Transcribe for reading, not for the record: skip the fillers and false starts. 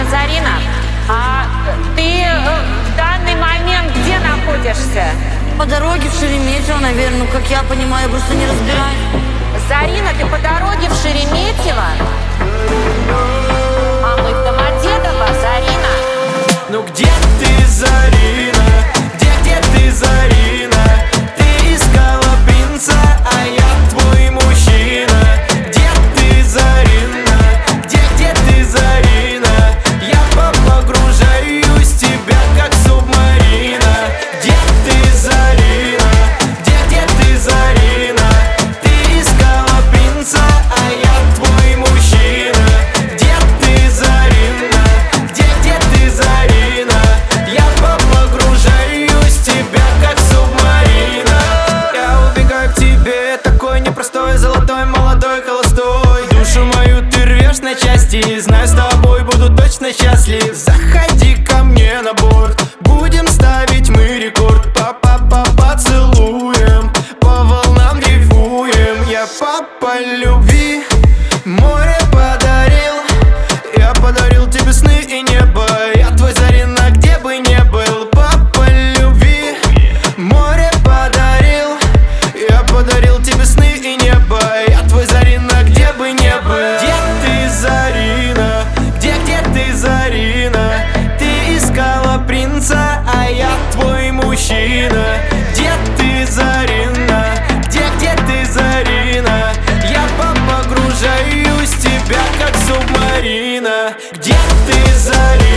Зарина, а ты в данный момент где находишься? По дороге в Шереметьево, наверное, ну, как я понимаю, я просто не разбираюсь. Зарина, ты по дороге в Шереметьево? А мы в Домодедово, Зарина. Ну где ты, Зарина? Где ты, Зарина? Ты искала принца, а я твой мужчина. Где ты, Зарина? Где ты, Зарина? Я погружаюсь в тебя, как субмарина. Где ты, Зарина? Где ты, Зарина? Ты искала принца, а я твой мужчина. Где ты, Зарина? Где ты, Зарина? Я погружаюсь в тебя, как субмарина. Я убегаю к тебе, такой непростой, золотой, молодой, холостой. Душу мою ты рвешь на части, знаю, с тобой буду точно счастлив. Заходи ко мне на борт, будем ставить мы рекорд. Поцелуем, по волнам дрейфуем. Я по любви море подарил, я подарил тебе сны и небо. Я твой, Зарина, где бы не был. По любви море подарил, я подарил тебе сны и небо. Я твой, Зарина, где бы не был. Где ты, Зарина? Где ты, Зарина? Ты искала принца, а я твой мужчина. Где ты, Зарина? Где ты, Зарина? Я погружаюсь в тебя, как субмарина. Где ты, Зарина?